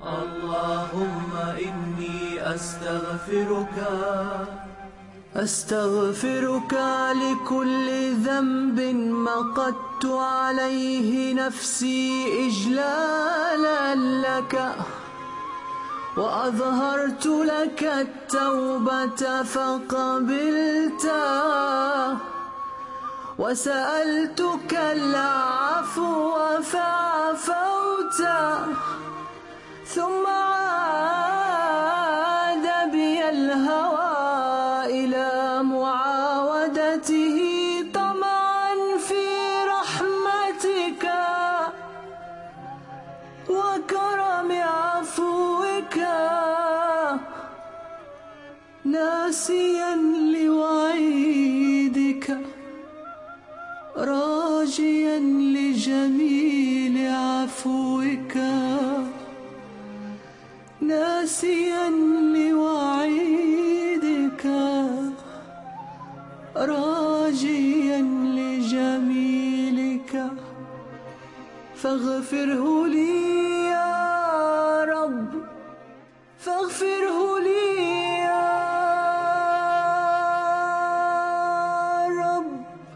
اللهم إني أستغفرك لكل ذنب مقت عليه نفسي إجلالا لك، وأظهرت لك التوبة فقبلته، وسألتك العفو فعفوت، ثم عاد بي الهوى إلى معاودته طمعا في رحمتك وكرم عفوك، ناسيا لوعيدك راجيا لجميل عفوك، ناسيا لوعيدك راجيا لجميلك، فاغفره لي يا رب، فاغفره لي يا رب،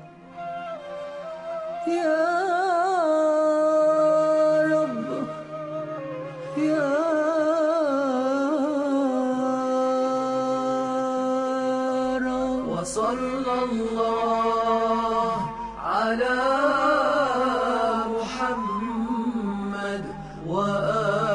يا رب، يا رب. وصلى الله على محمد وآله